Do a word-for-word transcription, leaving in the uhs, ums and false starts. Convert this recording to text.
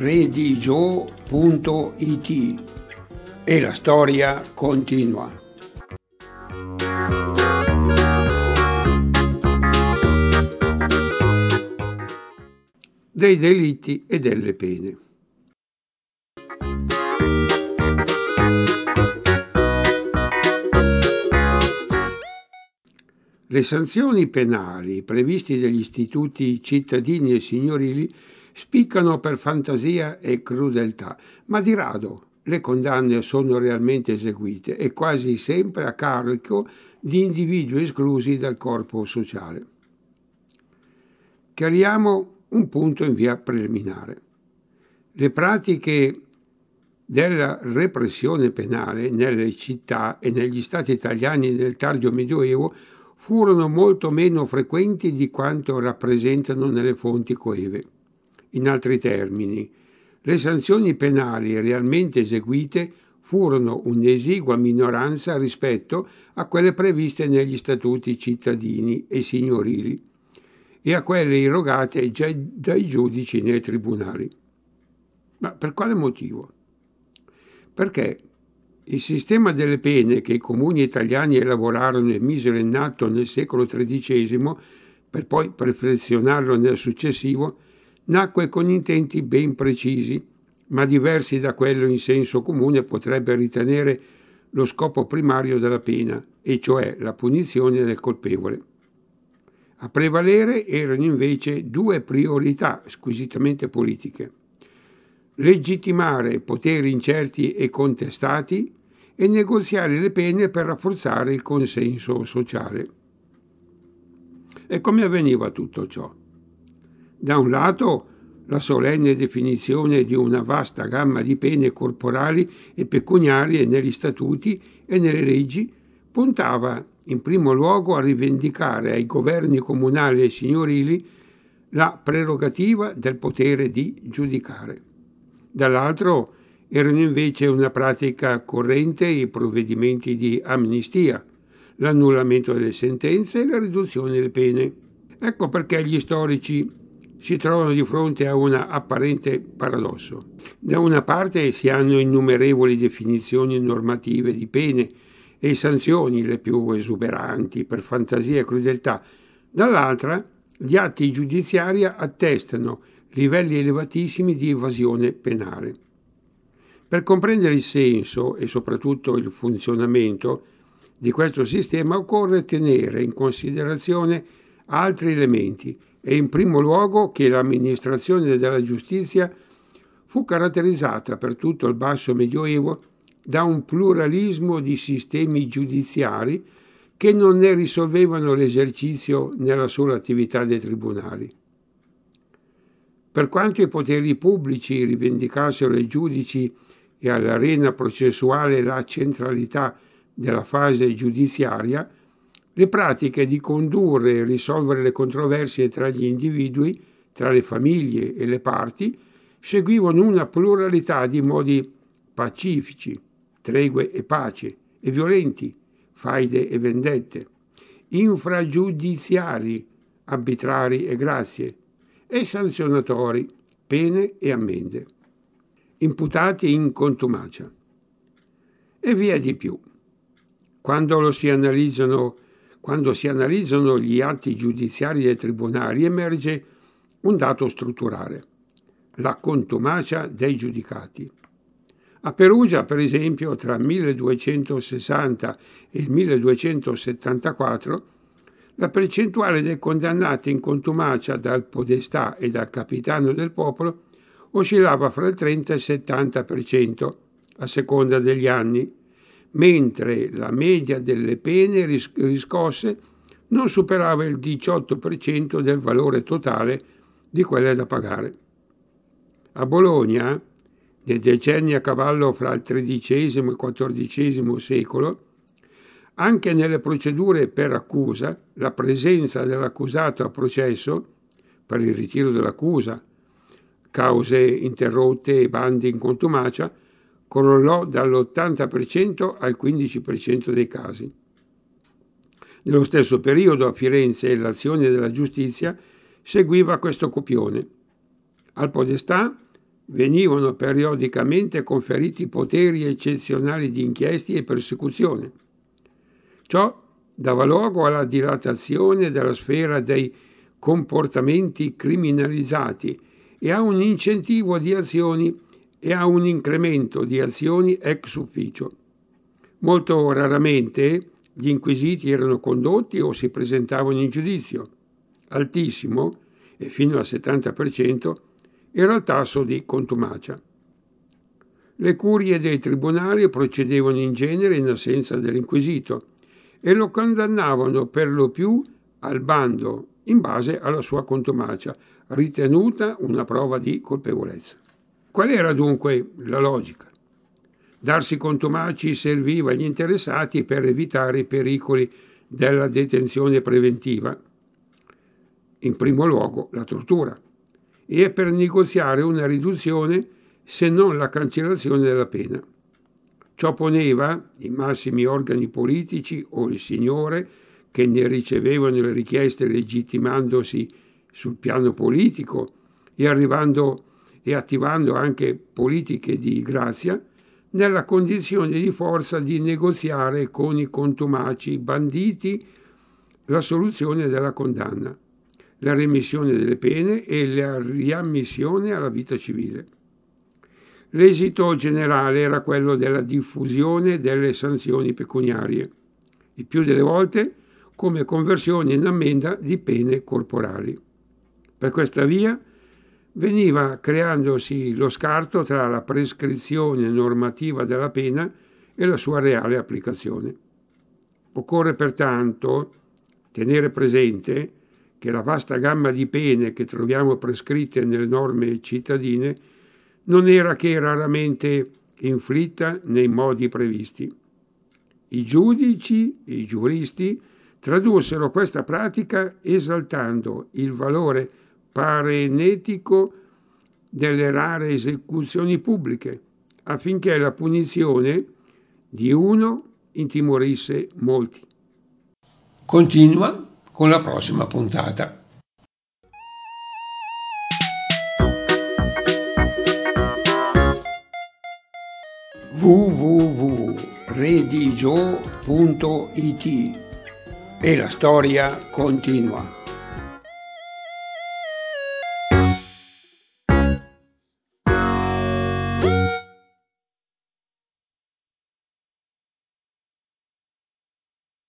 redigio punto it e la storia continua. Dei delitti e delle pene. Le sanzioni penali previste dagli istituti cittadini e signorili spiccano per fantasia e crudeltà, ma di rado le condanne sono realmente eseguite e quasi sempre a carico di individui esclusi dal corpo sociale. Chiariamo un punto in via preliminare. Le pratiche della repressione penale nelle città e negli stati italiani nel tardo Medioevo furono molto meno frequenti di quanto rappresentano nelle fonti coeve. In altri termini, le sanzioni penali realmente eseguite furono un'esigua minoranza rispetto a quelle previste negli statuti cittadini e signorili e a quelle irrogate già dai giudici nei tribunali. Ma per quale motivo? Perché il sistema delle pene che i comuni italiani elaborarono e misero in atto nel secolo tredicesimo, per poi perfezionarlo nel successivo, nacque con intenti ben precisi, ma diversi da quello in senso comune potrebbe ritenere lo scopo primario della pena, e cioè la punizione del colpevole. A prevalere erano invece due priorità squisitamente politiche: legittimare poteri incerti e contestati e negoziare le pene per rafforzare il consenso sociale. E come avveniva tutto ciò? Da un lato, la solenne definizione di una vasta gamma di pene corporali e pecuniarie negli statuti e nelle leggi puntava in primo luogo a rivendicare ai governi comunali e signorili la prerogativa del potere di giudicare. Dall'altro erano invece una pratica corrente i provvedimenti di amnistia, l'annullamento delle sentenze e la riduzione delle pene. Ecco perché gli storici si trovano di fronte a un apparente paradosso. Da una parte si hanno innumerevoli definizioni normative di pene e sanzioni, le più esuberanti per fantasia e crudeltà, dall'altra gli atti giudiziari attestano livelli elevatissimi di evasione penale. Per comprendere il senso e soprattutto il funzionamento di questo sistema occorre tenere in considerazione altri elementi e in primo luogo che l'amministrazione della giustizia fu caratterizzata per tutto il basso Medioevo da un pluralismo di sistemi giudiziari che non ne risolvevano l'esercizio nella sola attività dei tribunali. Per quanto i poteri pubblici rivendicassero ai giudici e all'arena processuale la centralità della fase giudiziaria, le pratiche di condurre e risolvere le controversie tra gli individui, tra le famiglie e le parti, seguivano una pluralità di modi pacifici, tregue e pace, e violenti, faide e vendette, infragiudiziari, arbitrari e grazie, e sanzionatori, pene e ammende, imputati in contumacia, e via di più. Quando lo si analizzano, quando si analizzano gli atti giudiziari dei tribunali emerge un dato strutturale: la contumacia dei giudicati. A Perugia, per esempio, tra milleduecentosessanta e il milleduecentosettantaquattro, la percentuale dei condannati in contumacia dal podestà e dal capitano del popolo oscillava fra il trenta e il settanta per cento a seconda degli anni, mentre la media delle pene riscosse non superava il diciotto per cento del valore totale di quelle da pagare. A Bologna, nei decenni a cavallo fra il tredicesimo e il quattordicesimo secolo, anche nelle procedure per accusa, la presenza dell'accusato a processo, per il ritiro dell'accusa, cause interrotte e bandi in contumacia, crollò dall'ottanta per cento al quindici per cento dei casi. Nello stesso periodo a Firenze l'azione della giustizia seguiva questo copione. Al podestà venivano periodicamente conferiti poteri eccezionali di inchieste e persecuzione. Ciò dava luogo alla dilatazione della sfera dei comportamenti criminalizzati e a un incentivo di azioni e a un incremento di azioni ex ufficio. Molto raramente gli inquisiti erano condotti o si presentavano in giudizio. Altissimo, e fino al settanta per cento, era il tasso di contumacia. Le curie dei tribunali procedevano in genere in assenza dell'inquisito e lo condannavano per lo più al bando in base alla sua contumacia, ritenuta una prova di colpevolezza. Qual era dunque la logica? Darsi contumaci serviva agli interessati per evitare i pericoli della detenzione preventiva, in primo luogo la tortura, e per negoziare una riduzione se non la cancellazione della pena. Ciò poneva i massimi organi politici o il signore, che ne ricevevano le richieste legittimandosi sul piano politico e arrivando e attivando anche politiche di grazia, nella condizione di forza di negoziare con i contumaci banditi la soluzione della condanna, la remissione delle pene e la riammissione alla vita civile. L'esito generale era quello della diffusione delle sanzioni pecuniarie, il più delle volte come conversione in ammenda di pene corporali. Per questa via veniva creandosi lo scarto tra la prescrizione normativa della pena e la sua reale applicazione. Occorre pertanto tenere presente che la vasta gamma di pene che troviamo prescritte nelle norme cittadine non era che raramente inflitta nei modi previsti. I giudici e i giuristi tradussero questa pratica esaltando il valore parenetico delle rare esecuzioni pubbliche, affinché la punizione di uno intimorisse molti. Continua con la prossima puntata. w w w punto redigio punto it e la storia continua.